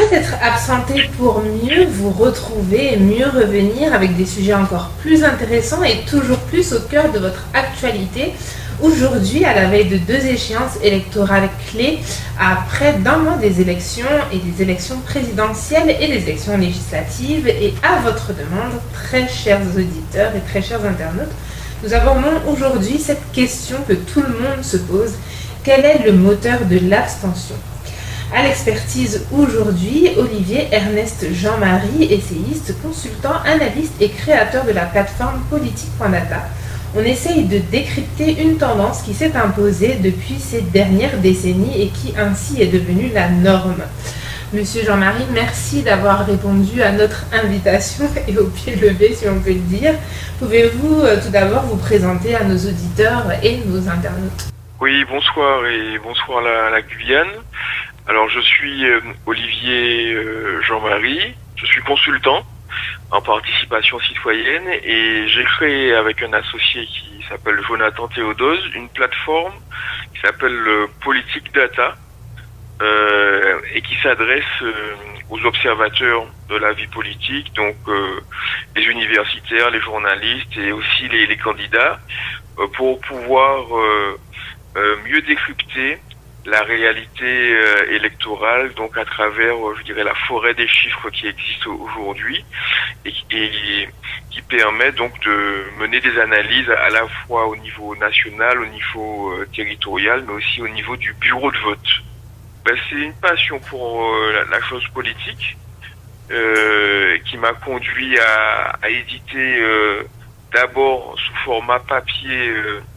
être absenté pour mieux vous retrouver et mieux revenir avec des sujets encore plus intéressants et toujours plus au cœur de votre actualité. Aujourd'hui, à la veille de 2 échéances électorales clés, à près d'un mois des élections et des élections présidentielles et des élections législatives, et à votre demande, très chers auditeurs et très chers internautes, nous abordons aujourd'hui cette question que tout le monde se pose. Quel est le moteur de l'abstention ? À l'expertise aujourd'hui, Olivier Ernest Jean-Marie, essayiste, consultant, analyste et créateur de la plateforme politique.data. On essaye de décrypter une tendance qui s'est imposée depuis ces dernières décennies et qui ainsi est devenue la norme. Monsieur Jean-Marie, merci d'avoir répondu à notre invitation et au pied levé, si on peut le dire. Pouvez-vous tout d'abord vous présenter à nos auditeurs et nos internautes ? Oui, bonsoir et bonsoir la Guyane. Alors je suis Olivier Jean-Marie, je suis consultant en participation citoyenne et j'ai créé avec un associé qui s'appelle Jonathan Théodose une plateforme qui s'appelle Politique Data et qui s'adresse aux observateurs de la vie politique, donc les universitaires, les journalistes et aussi les candidats pour pouvoir mieux décrypter la réalité électorale, donc à travers, je dirais, la forêt des chiffres qui existe aujourd'hui et qui permet donc de mener des analyses à la fois au niveau national, au niveau territorial, mais aussi au niveau du bureau de vote. C'est une passion pour la chose politique qui m'a conduit à éditer d'abord sous format papier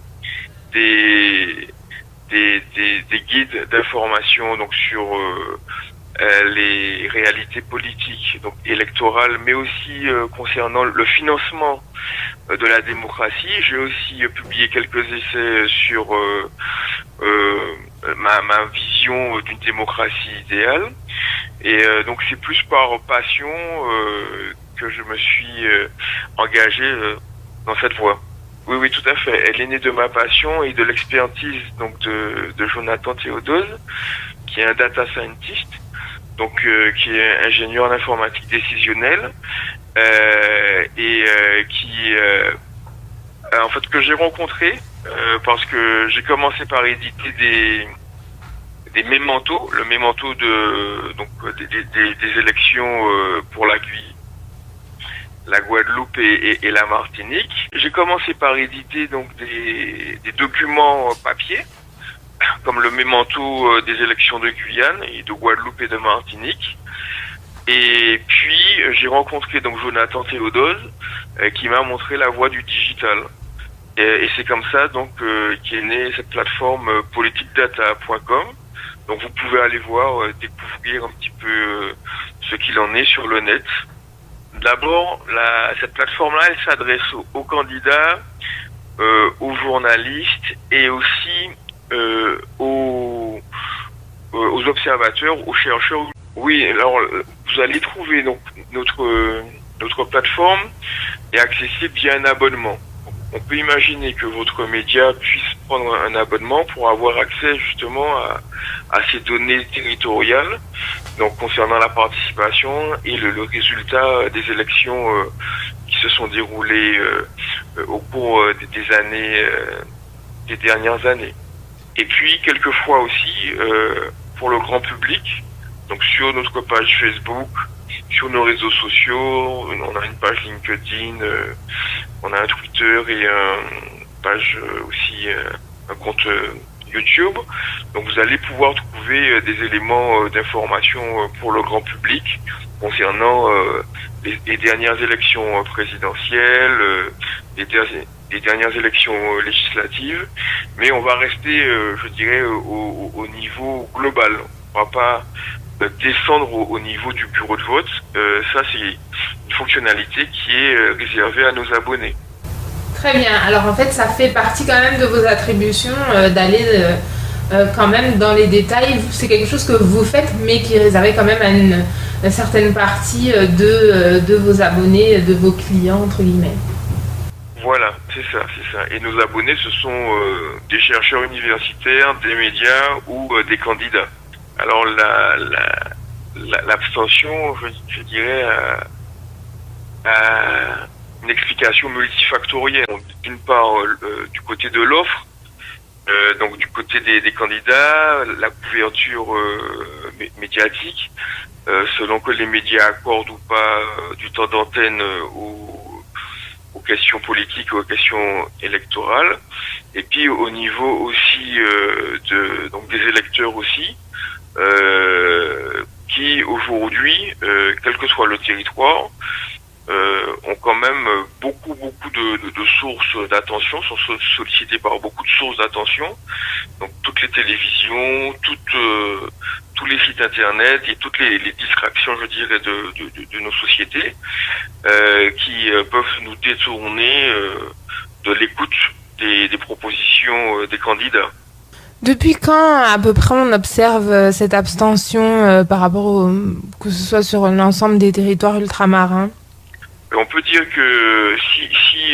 des guides d'information donc sur les réalités politiques donc électorales, mais aussi concernant le financement de la démocratie. J'ai aussi publié quelques essais sur ma vision d'une démocratie idéale, et donc c'est plus par passion que je me suis engagé dans cette voie. Oui, tout à fait. Elle est née de ma passion et de l'expertise donc de Jonathan Théodose, qui est un data scientist, donc qui est ingénieur en informatique décisionnelle et qui en fait que j'ai rencontré parce que j'ai commencé par éditer des mémentos, le mémento des élections pour la Guadeloupe et la Martinique. J'ai commencé par éditer donc des documents papier, comme le mémento des élections de Guyane et de Guadeloupe et de Martinique. Et puis j'ai rencontré donc Jonathan Théodose qui m'a montré la voie du digital. Et c'est comme ça donc qu'est née cette plateforme politicdata.com. Donc vous pouvez aller voir, découvrir un petit peu ce qu'il en est sur le net. D'abord, cette plateforme-là, elle s'adresse aux candidats, aux journalistes et aussi aux observateurs, aux chercheurs. Oui, alors vous allez trouver donc notre plateforme est accessible via un abonnement. On peut imaginer que votre média puisse prendre un abonnement pour avoir accès justement à ces données territoriales, donc concernant la participation et le résultat des élections qui se sont déroulées au cours des dernières années. Et puis quelquefois aussi pour le grand public, donc sur notre page Facebook, sur nos réseaux sociaux, on a une page LinkedIn, on a un Twitter et une page aussi, un compte YouTube. Donc vous allez pouvoir trouver des éléments d'information pour le grand public concernant les dernières élections présidentielles, les dernières élections législatives. Mais on va rester, je dirais, au niveau global. On va pas descendre au niveau du bureau de vote. Ça, c'est une fonctionnalité qui est réservée à nos abonnés. Très bien. Alors en fait, ça fait partie quand même de vos attributions d'aller quand même dans les détails. C'est quelque chose que vous faites, mais qui est réservé quand même à une certaine partie de vos abonnés, de vos clients, entre guillemets. Voilà, c'est ça. Et nos abonnés, ce sont des chercheurs universitaires, des médias ou des candidats. Alors l'abstention, je dirais, a une explication multifactorielle. D'une part, du côté de l'offre, donc du côté des candidats, la couverture médiatique, selon que les médias accordent ou pas du temps d'antenne aux questions politiques, aux questions électorales, et puis au niveau aussi donc des électeurs aussi, qui aujourd'hui, quel que soit le territoire, ont quand même beaucoup de sources d'attention, sont sollicités par beaucoup de sources d'attention, donc toutes les télévisions, tous les sites internet et toutes les distractions, je dirais, de nos sociétés, qui peuvent nous détourner de l'écoute des propositions des candidats. Depuis quand, à peu près, on observe cette abstention par rapport que ce soit sur l'ensemble des territoires ultramarins? On peut dire que si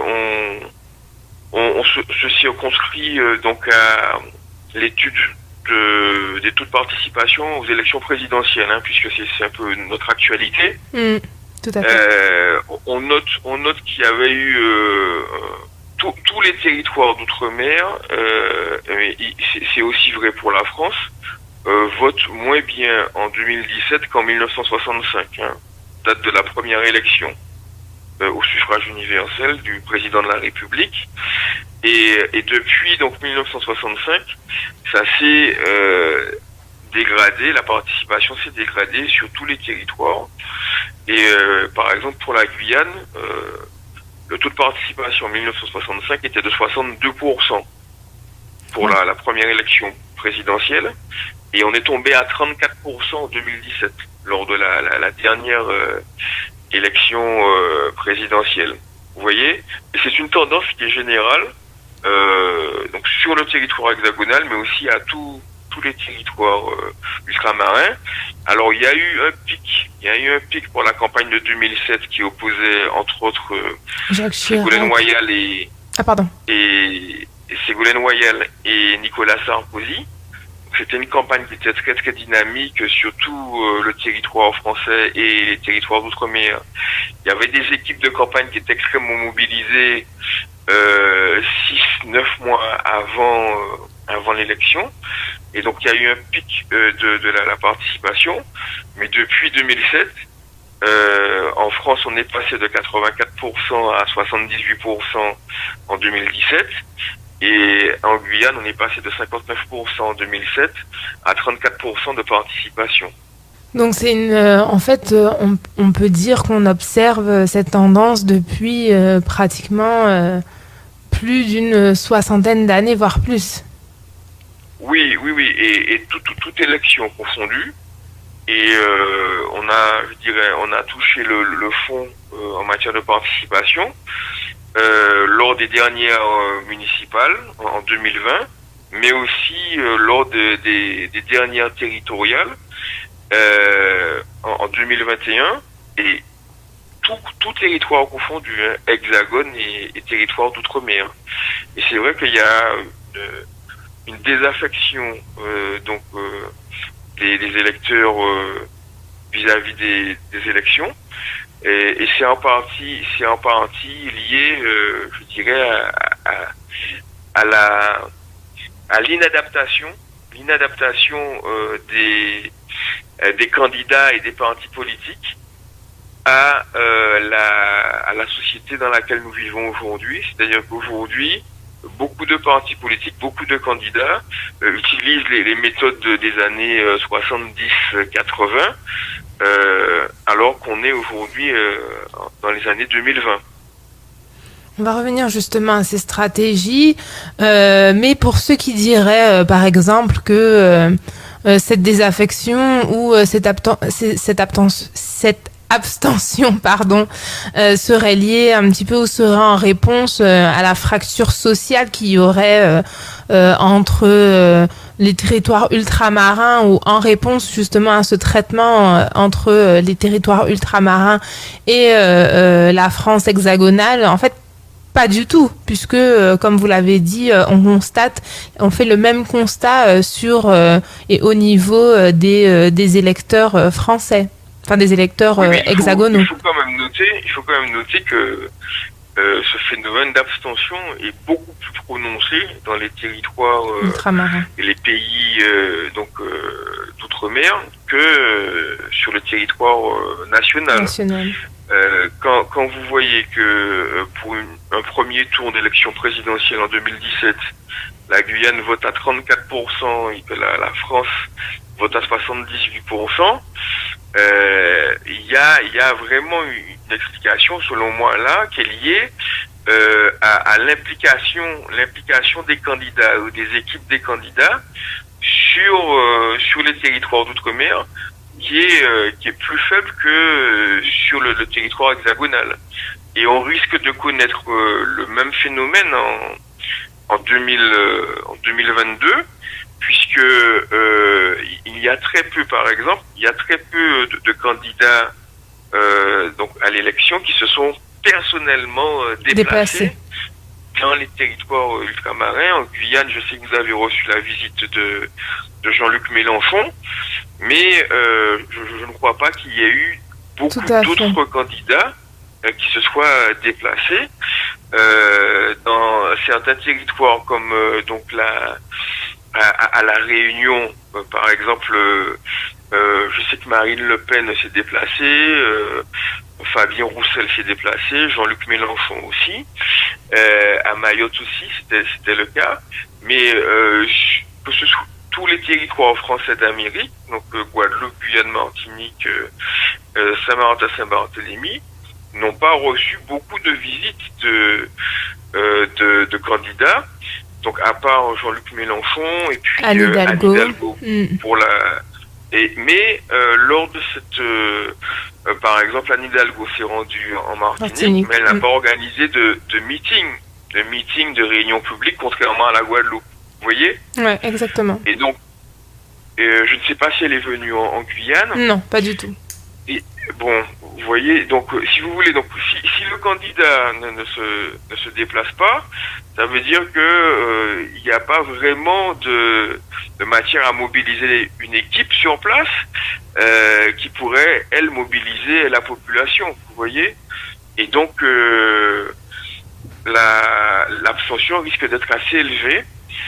on se circonscrit donc à l'étude des taux de participation aux élections présidentielles, puisque c'est un peu notre actualité. Tout à fait. On note qu'il y avait eu tous les territoires d'outre-mer, c'est aussi vrai pour la France, votent moins bien en 2017 qu'en 1965, date de la première élection au suffrage universel du président de la République. Et depuis donc 1965, ça s'est dégradé, la participation s'est dégradée sur tous les territoires. Et par exemple pour la Guyane, le taux de participation en 1965 était de 62% pour la première élection présidentielle, et on est tombé à 34% en 2017 lors de la dernière élection présidentielle. Vous voyez, et c'est une tendance qui est générale, donc sur le territoire hexagonal, mais aussi à tous les territoires ultramarins. Alors il y a eu un pic pour la campagne de 2007 qui opposait entre autres Ségolène Royal et Ségolène Royal et Nicolas Sarkozy. C'était une campagne qui était très très dynamique sur tout le territoire français et les territoires d'outre-mer. Il y avait des équipes de campagne qui étaient extrêmement mobilisées 6-9 mois avant l'élection. Et donc il y a eu un pic de la participation. Mais depuis 2007, en France, on est passé de 84% à 78% en 2017. Et en Guyane, on est passé de 59% en 2007 à 34% de participation. Donc c'est en fait, on peut dire qu'on observe cette tendance depuis pratiquement plus d'une soixantaine d'années, voire plus. Oui, et toute élection confondue. Et on a touché le fond en matière de participation. Lors des dernières municipales en 2020, mais aussi lors des dernières territoriales en 2021, et tout territoire confondu, hexagone et territoire d'outre-mer. Et c'est vrai qu'il y a une désaffection des électeurs vis-à-vis des élections. Et c'est en partie lié, je dirais, à l'inadaptation des candidats et des partis politiques à la société dans laquelle nous vivons aujourd'hui. C'est-à-dire qu'aujourd'hui, beaucoup de partis politiques, beaucoup de candidats utilisent les méthodes des années 70-80, alors qu'on est aujourd'hui dans les années 2020. On va revenir justement à ces stratégies, mais pour ceux qui diraient, par exemple, que cette désaffection ou cette abstention, serait liée un petit peu ou serait en réponse à la fracture sociale qu'il y aurait entre les territoires ultramarins, ou en réponse justement à ce traitement entre les territoires ultramarins et la France hexagonale. En fait, Pas du tout, puisque, comme vous l'avez dit, on fait le même constat et au niveau des électeurs français, enfin des électeurs hexagonaux. Il faut quand même noter que ce phénomène d'abstention est beaucoup plus prononcé dans les territoires ultramarins et les pays d'outre-mer que sur le territoire national. Quand vous voyez que pour un premier tour d'élection présidentielle en 2017, la Guyane vote à 34% et que la France vote à 78%, il y a vraiment une explication, selon moi, là, qui est liée à l'implication des candidats ou des équipes des candidats sur les territoires d'outre-mer, qui est plus faible que sur le territoire hexagonal. Et on risque de connaître le même phénomène en 2022, puisque il y a très peu, par exemple, de candidats donc à l'élection qui se sont personnellement déplacés dans les territoires ultramarins. En Guyane, je sais que vous avez reçu la visite de Jean-Luc Mélenchon, mais je ne crois pas qu'il y ait eu beaucoup d'autres candidats qui se soient déplacés dans certains territoires comme donc à la Réunion, par exemple. Je sais que Marine Le Pen s'est déplacée, Fabien Roussel s'est déplacé, Jean-Luc Mélenchon aussi, à Mayotte aussi c'était le cas, mais que ce soit tous les territoires français d'Amérique, donc Guadeloupe, Guyane, Martinique, Saint-Martin, Saint-Barthélemy, n'ont pas reçu beaucoup de visites de candidats. Donc à part Jean-Luc Mélenchon et puis Anne Hidalgo pour mais lors de cette par exemple Anne Hidalgo s'est rendue en Martinique, mais elle n'a pas organisé de meeting, de réunion publique, contrairement à la Guadeloupe. Vous voyez? Ouais, exactement. Et donc je ne sais pas si elle est venue en Guyane. Non, pas du tout. Et bon, vous voyez, donc si vous voulez, donc si le candidat ne se déplace pas, ça veut dire que il n'y a pas vraiment de matière à mobiliser une équipe sur place qui pourrait, elle, mobiliser la population, vous voyez. Et donc l'abstention risque d'être assez élevée,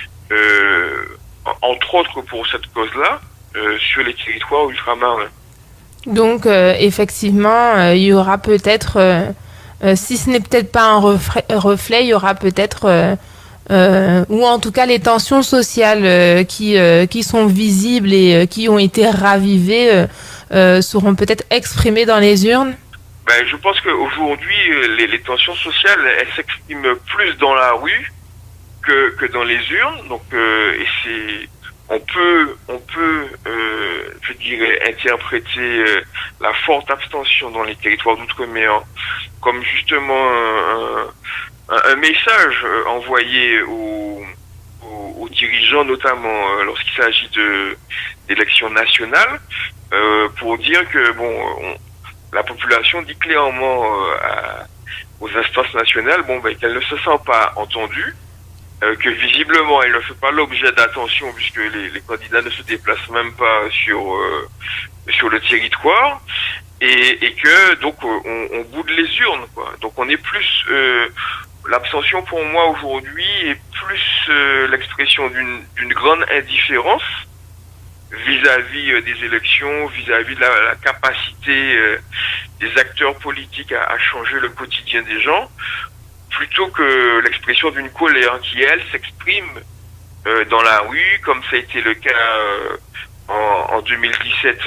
entre autres pour cette cause-là, sur les territoires ultramarins. Donc, effectivement, il y aura peut-être, si ce n'est peut-être pas un reflet, il y aura peut-être, ou en tout cas les tensions sociales qui sont visibles et qui ont été ravivées seront peut-être exprimées dans les urnes. Ben, je pense qu'aujourd'hui, les tensions sociales, elles s'expriment plus dans la rue que dans les urnes. Donc, et c'est... On peut, je dirais, interpréter la forte abstention dans les territoires d'outre-mer comme justement un message envoyé aux dirigeants, notamment lorsqu'il s'agit d'élections nationales, pour dire que la population dit clairement aux instances nationales, qu'elle ne se sent pas entendue. Que visiblement elle ne fait pas l'objet d'attention puisque les candidats ne se déplacent même pas sur le territoire et que donc on boude les urnes, quoi. Donc on est plus l'abstention pour moi aujourd'hui est plus l'expression d'une grande indifférence vis-à-vis des élections, vis-à-vis de la capacité des acteurs politiques à changer le quotidien des gens, plutôt que l'expression d'une colère qui, elle, s'exprime dans la rue, comme ça a été le cas en 2017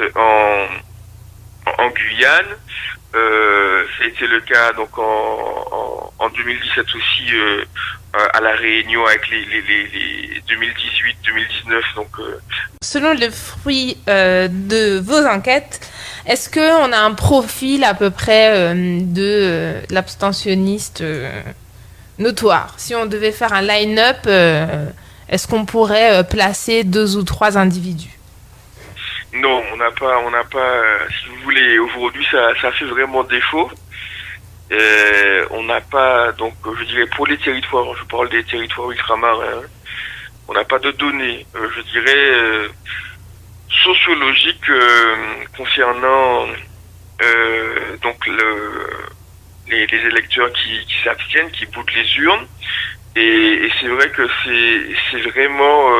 en Guyane. Ça a été le cas donc en 2017 aussi à la Réunion avec les 2018-2019. Donc selon le fruit de vos enquêtes, est-ce qu'on a un profil à peu près de l'abstentionniste notoire? Si on devait faire un line-up, est-ce qu'on pourrait placer 2 ou 3 individus? Non, on n'a pas. Si vous voulez, aujourd'hui, ça fait vraiment défaut. On n'a pas, donc je dirais pour les territoires, je parle des territoires ultramarins, on n'a pas de données, je dirais, sociologiques concernant donc les électeurs qui s'abstiennent, qui boutent les urnes. Et c'est vrai que c'est vraiment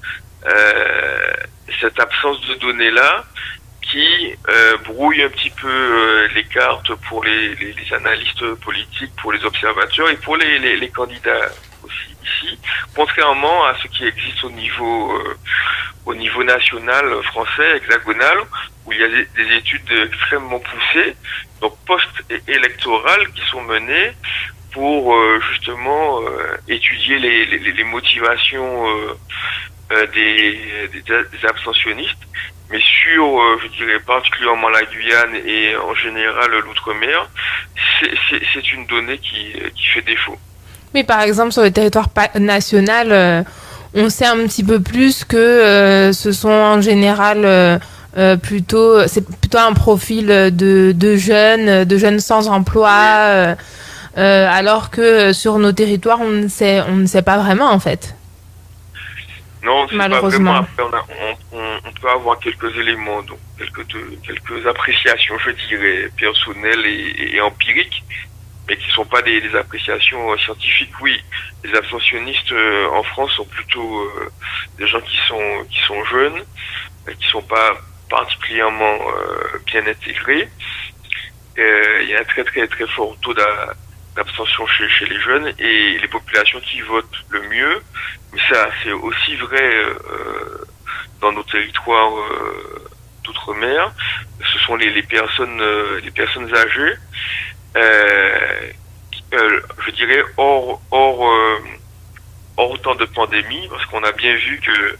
cette absence de données-là qui brouille un petit peu les cartes pour les analystes politiques, pour les observateurs et pour les candidats aussi ici, contrairement à ce qui existe au niveau national français, hexagonal, où il y a des études extrêmement poussées, donc post-électorales, qui sont menées pour justement étudier les motivations des abstentionnistes, mais sur, je dirais particulièrement la Guyane et en général l'outre-mer, c'est une donnée qui fait défaut. Mais par exemple sur le territoire national, on sait un petit peu plus que ce sont en général c'est plutôt un profil de jeunes sans emploi. Alors que sur nos territoires, on ne sait pas vraiment en fait. Non, c'est malheureusement. Pas vraiment. Après, on peut avoir quelques éléments, donc quelques appréciations, je dirais, personnelles et empiriques, mais qui sont pas des appréciations scientifiques. Oui, les abstentionnistes en France sont plutôt des gens qui sont jeunes, qui sont pas particulièrement bien intégrés. Il y a un très très très fort taux d'abstention chez les jeunes et les populations qui votent le mieux, mais ça c'est aussi vrai dans nos territoires d'outre-mer, ce sont les personnes âgées, je dirais hors temps de pandémie, parce qu'on a bien vu que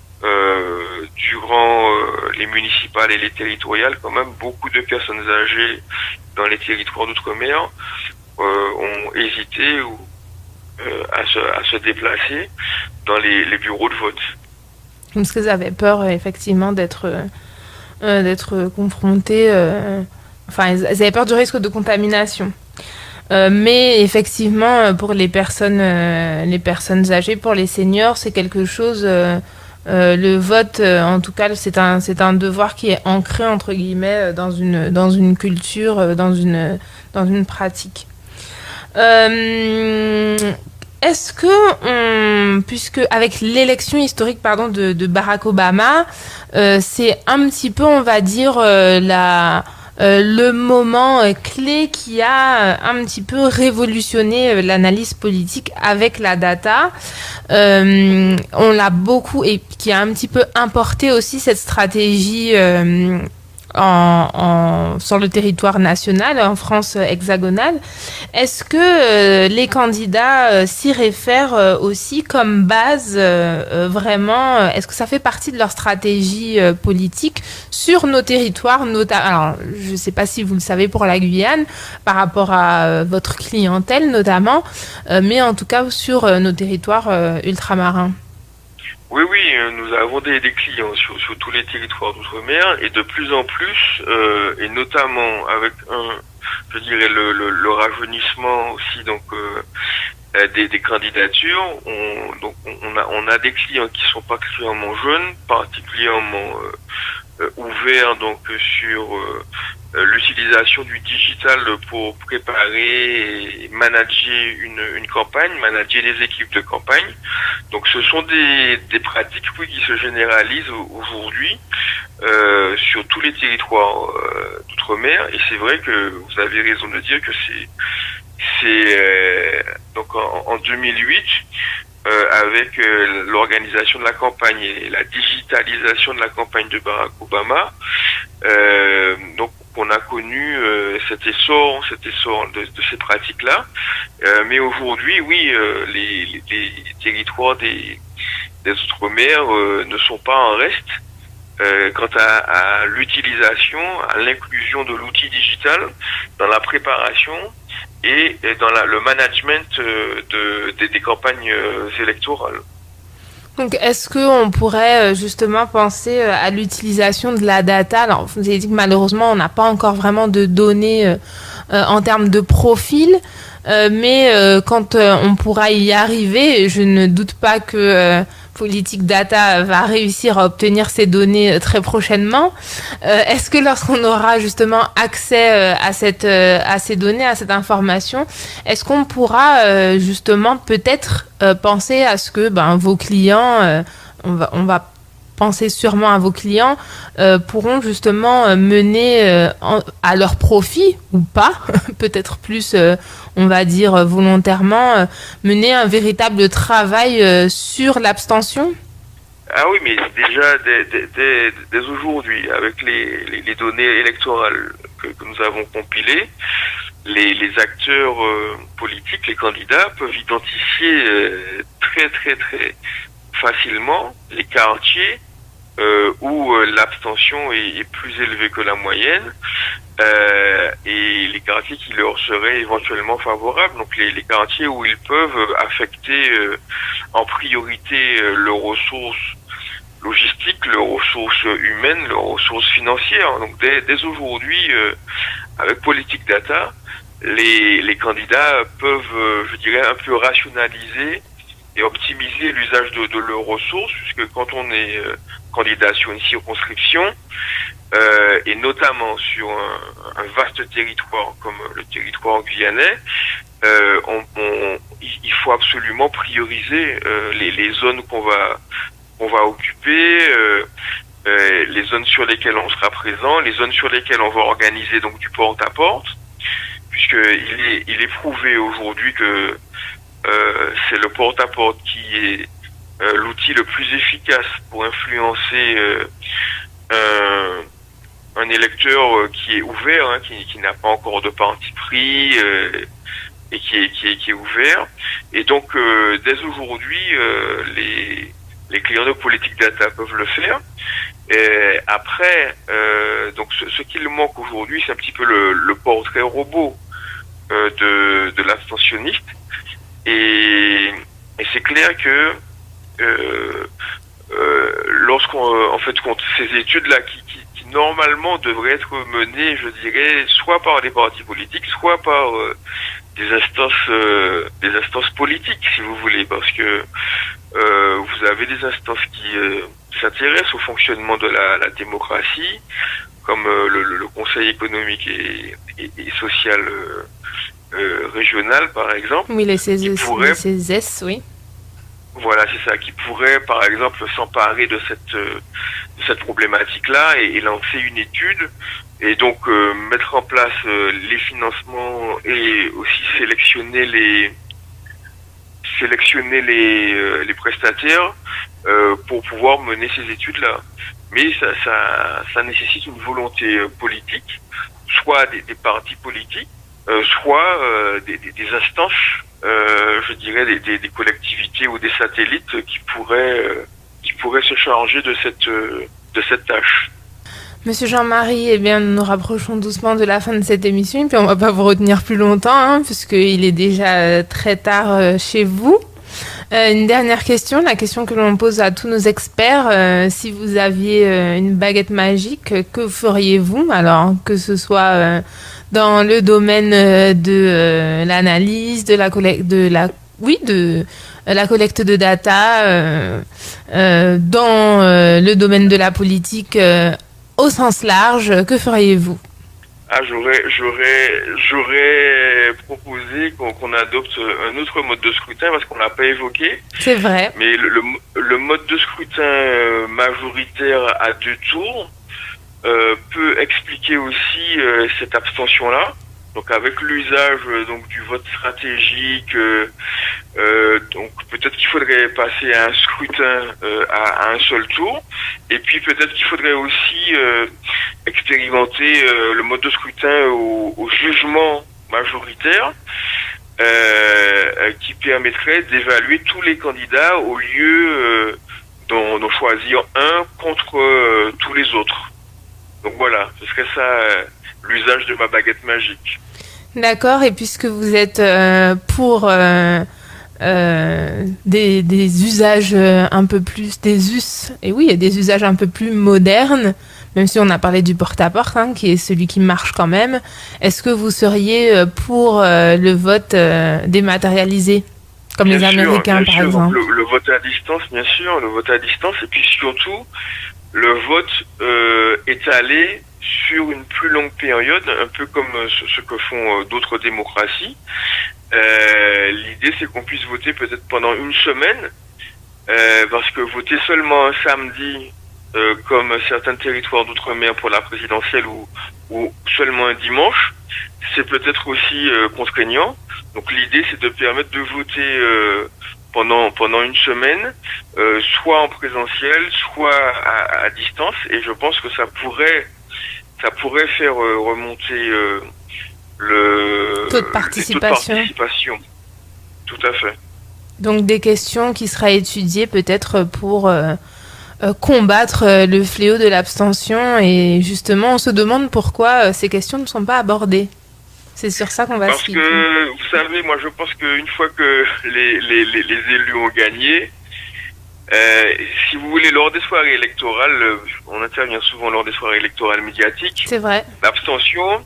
durant les municipales et les territoriales, quand même beaucoup de personnes âgées dans les territoires d'outre-mer ont hésité à se déplacer dans les bureaux de vote. Parce qu'ils avaient peur effectivement d'être confrontés. Ils avaient peur du risque de contamination. Mais effectivement, pour les personnes âgées, pour les seniors, c'est quelque chose. Le vote, en tout cas, c'est un devoir qui est ancré entre guillemets dans une culture, dans une pratique. Est-ce que puisque avec l'élection historique de Barack Obama, c'est un petit peu, on va dire, le moment clé qui a un petit peu révolutionné l'analyse politique avec la data. On l'a beaucoup et qui a un petit peu importé aussi cette stratégie sur le territoire national, en France hexagonale. Est-ce que les candidats s'y réfèrent aussi comme base vraiment, est-ce que ça fait partie de leur stratégie politique sur nos territoires, alors je ne sais pas si vous le savez pour la Guyane, par rapport à votre clientèle notamment, mais en tout cas sur nos territoires ultramarins? Oui, nous avons des clients sur tous les territoires d'outre-mer et de plus en plus, et notamment avec je dirais le rajeunissement aussi des candidatures. On a des clients qui sont particulièrement jeunes, particulièrement ouverts sur l'utilisation du digital pour préparer et manager une campagne, manager les équipes de campagne. Donc ce sont des pratiques qui se généralisent aujourd'hui sur tous les territoires d'outre-mer, et c'est vrai que vous avez raison de dire que c'est donc en 2008 avec l'organisation de la campagne et la digitalisation de la campagne de Barack Obama, donc on a connu cet essor de ces pratiques-là. Mais aujourd'hui, oui, les territoires des Outre-mer ne sont pas en reste quant à l'utilisation, à l'inclusion de l'outil digital dans la préparation et dans le management des campagnes électorales. Donc, est-ce qu'on pourrait justement penser à l'utilisation de la data? Alors, vous avez dit que malheureusement, on n'a pas encore vraiment de données en termes de profil, mais quand on pourra y arriver, je ne doute pas que Politique Data va réussir à obtenir ces données très prochainement. Est-ce que lorsqu'on aura justement accès à ces données, à cette information, est-ce qu'on pourra justement peut-être penser à ce que vos clients, on va penser sûrement à vos clients, pourront justement mener à leur profit ou pas, peut-être plus, on va dire volontairement, mener un véritable travail sur l'abstention? Ah oui, mais déjà dès aujourd'hui, avec les données électorales que nous avons compilées, les acteurs politiques, les candidats peuvent identifier très très très facilement les quartiers où l'abstention est plus élevée que la moyenne, et les quartiers qui leur seraient éventuellement favorables, donc les quartiers où ils peuvent affecter en priorité leurs ressources logistiques, leurs ressources humaines, leurs ressources financières. Donc dès aujourd'hui, avec Politique Data, les candidats peuvent, je dirais, un peu rationaliser et optimiser l'usage de leurs ressources, puisque quand on est candidat sur une circonscription, et notamment sur un vaste territoire comme le territoire guyanais, il faut absolument prioriser les zones qu'on va occuper, les zones sur lesquelles on sera présent, les zones sur lesquelles on va organiser donc du porte-à-porte, puisque il est prouvé aujourd'hui que c'est le porte-à-porte qui est l'outil le plus efficace pour influencer un électeur qui est ouvert, qui n'a pas encore de parti pris, et qui est ouvert. Et donc dès aujourd'hui, les clients de Politique Data peuvent le faire. Et après, donc ce qu'il manque aujourd'hui, c'est un petit peu le portrait robot de l'abstentionniste. Et c'est clair que lorsqu'on en fait ces études-là qui normalement devraient être menées, je dirais, soit par des partis politiques, soit par des instances politiques, si vous voulez, parce que vous avez des instances qui s'intéressent au fonctionnement de la démocratie, comme le Conseil économique et social régional, par exemple. Oui, les CES, oui. Voilà, c'est ça, qui pourrait, par exemple, s'emparer de cette problématique-là et lancer une étude, et donc mettre en place les financements et aussi sélectionner les prestataires pour pouvoir mener ces études-là. Mais ça nécessite une volonté politique, soit des partis politiques, soit des instances, je dirais des collectivités ou des satellites qui pourraient se charger de cette tâche. Monsieur Jean-Marie, eh bien, nous nous rapprochons doucement de la fin de cette émission, et puis on va pas vous retenir plus longtemps, puisqu'il est déjà très tard chez vous. Une dernière question, la question que l'on pose à tous nos experts, si vous aviez une baguette magique, que feriez-vous? Alors, que ce soit dans le domaine de l'analyse, de la collecte de la collecte de data, dans le domaine de la politique au sens large, que feriez-vous? Ah, j'aurais proposé qu'on adopte un autre mode de scrutin, parce qu'on l'a pas évoqué. C'est vrai. Mais le mode de scrutin majoritaire à 2 tours peut expliquer aussi cette abstention-là. Donc avec l'usage donc du vote stratégique, donc peut-être qu'il faudrait passer à un scrutin à un seul tour, et puis peut-être qu'il faudrait aussi expérimenter le mode de scrutin au jugement majoritaire, qui permettrait d'évaluer tous les candidats au lieu d'en choisir un contre tous les autres. Donc voilà, ce serait ça l'usage de ma baguette magique. D'accord, et puisque vous êtes pour des usages un peu plus, et oui, des usages un peu plus modernes, même si on a parlé du porte-à-porte, hein, qui est celui qui marche quand même, est-ce que vous seriez pour le vote dématérialisé, comme les Américains par exemple? Le vote à distance, bien sûr, le vote à distance, et puis surtout, le vote étalé sur une plus longue période, un peu comme ce que font d'autres démocraties. L'idée, c'est qu'on puisse voter peut-être pendant une semaine, parce que voter seulement un samedi, comme certains territoires d'outre-mer pour la présidentielle, ou seulement un dimanche, c'est peut-être aussi contraignant. Donc l'idée, c'est de permettre de voter pendant une semaine, soit en présentiel, soit à distance, et je pense que ça pourrait faire remonter le taux de participation. Tout à fait. Donc des questions qui seraient étudiées peut-être pour combattre le fléau de l'abstention, et justement on se demande pourquoi ces questions ne sont pas abordées. C'est sur ça qu'on va Parce que, vous savez, moi je pense qu'une fois que les élus ont gagné, si vous voulez, lors des soirées électorales, on intervient souvent lors des soirées électorales médiatiques. C'est vrai. L'abstention,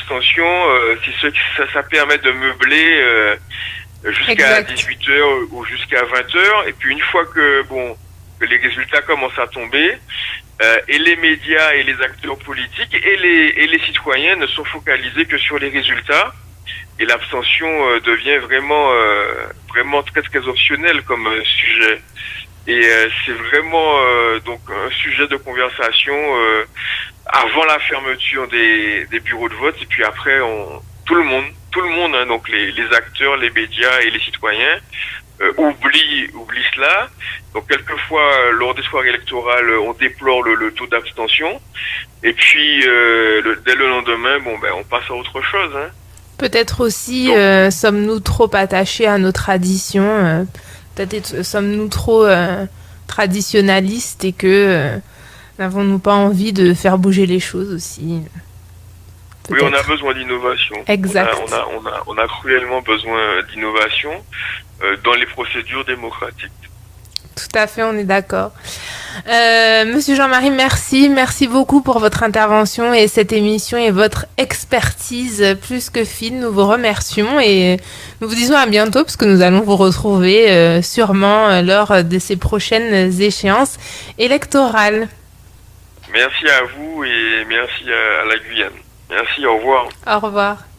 ça permet de meubler jusqu'à 18h ou jusqu'à 20h. Et puis une fois que les résultats commencent à tomber, et les médias et les acteurs politiques et les citoyens ne sont focalisés que sur les résultats, et l'abstention devient vraiment très très optionnel comme sujet. Et c'est vraiment donc un sujet de conversation avant la fermeture des bureaux de vote, et puis après tout le monde, hein, donc les acteurs, les médias et les citoyens oublie cela. Donc quelquefois, lors des soirées électorales, on déplore le taux d'abstention, et puis dès le lendemain, on passe à autre chose. Hein. Peut-être aussi, sommes-nous trop attachés à nos traditions, peut-être sommes-nous trop traditionnalistes, et que n'avons-nous pas envie de faire bouger les choses aussi? Peut-être. Oui, on a besoin d'innovation. Exact. On a cruellement besoin d'innovation dans les procédures démocratiques. Tout à fait, on est d'accord. Monsieur Jean-Marie, merci beaucoup pour votre intervention et cette émission et votre expertise plus que fine. Nous vous remercions et nous vous disons à bientôt, parce que nous allons vous retrouver sûrement lors de ces prochaines échéances électorales. Merci à vous et merci à la Guyane. Merci, au revoir. Au revoir.